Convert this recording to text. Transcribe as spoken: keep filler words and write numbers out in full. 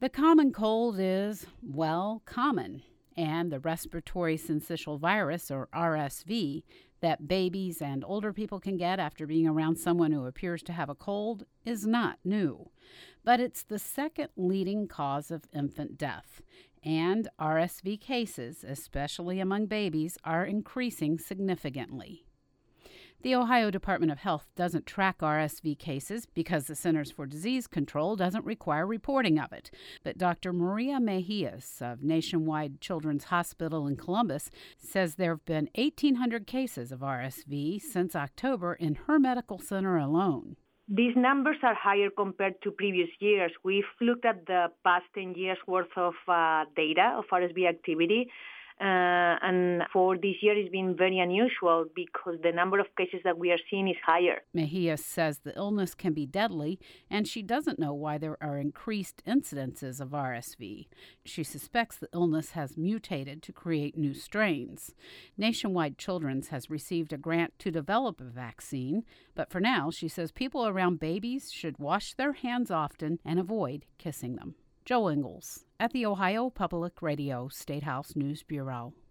The common cold is, well, common, and the respiratory syncytial virus, or R S V, that babies and older people can get after being around someone who appears to have a cold is not new. But it's the second leading cause of infant death, and R S V cases, especially among babies, are increasing significantly. The Ohio Department of Health doesn't track R S V cases because the Centers for Disease Control doesn't require reporting of it. But Doctor Maria Mejias of Nationwide Children's Hospital in Columbus says there have been eighteen hundred cases of R S V since October in her medical center alone. These numbers are higher compared to previous years. We've looked at the past ten years worth of uh, data of R S V activity. Uh, and for this year, it's been very unusual because the number of cases that we are seeing is higher. Mejias says the illness can be deadly, and she doesn't know why there are increased incidences of R S V. She suspects the illness has mutated to create new strains. Nationwide Children's has received a grant to develop a vaccine, but for now, she says people around babies should wash their hands often and avoid kissing them. Joe Ingles at the Ohio Public Radio State House News Bureau.